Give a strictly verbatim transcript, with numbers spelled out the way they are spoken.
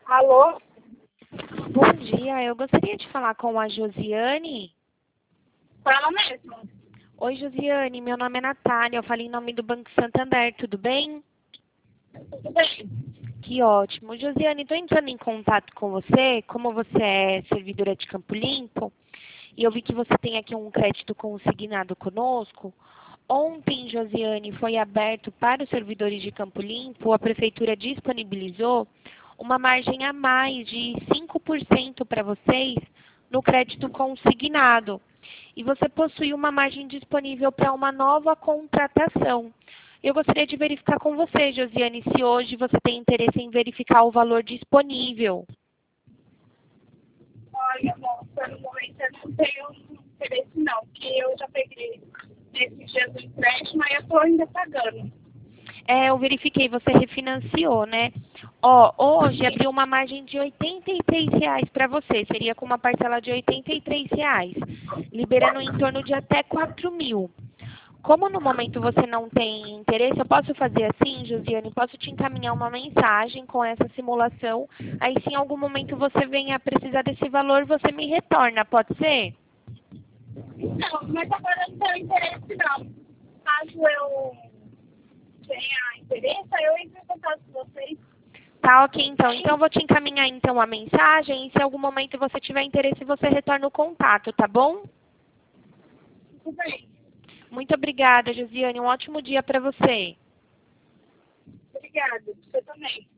Alô? Bom dia, eu gostaria de falar com a Josiane. Fala mesmo. Oi, Josiane, meu nome é Natália, eu falei em nome do Banco Santander, tudo bem? Tudo bem? Que ótimo. Josiane, estou entrando em contato com você, como você é servidora de Campo Limpo, e eu vi que você tem aqui um crédito consignado conosco. Ontem, Josiane, foi aberto para os servidores de Campo Limpo, a Prefeitura disponibilizou uma margem a mais de cinco por cento para vocês no crédito consignado. E você possui uma margem disponível para uma nova contratação. Eu gostaria de verificar com você, Josiane, se hoje você tem interesse em verificar o valor disponível. Olha, moça, no momento eu não tenho interesse não, porque eu já peguei nesses dias do empréstimo, mas eu estou ainda pagando. É, eu verifiquei, você refinanciou, né? Ó, hoje abriu uma margem de oitenta e três reais para você, seria com uma parcela de oitenta e três reais, liberando em torno de até quatro mil. Como no momento você não tem interesse, eu posso fazer assim, Josiane, posso te encaminhar uma mensagem com essa simulação, aí se em algum momento você venha a precisar desse valor, você me retorna, pode ser? Não, mas agora eu não tenho interesse não. Caso eu tenha interesse, aí eu entro em contato com vocês. Tá, ok, então. Então eu vou te encaminhar então a mensagem e se em algum momento você tiver interesse, você retorna o contato, tá bom? Tudo bem. Muito obrigada, Josiane. Um ótimo dia para você. Obrigada. Você também.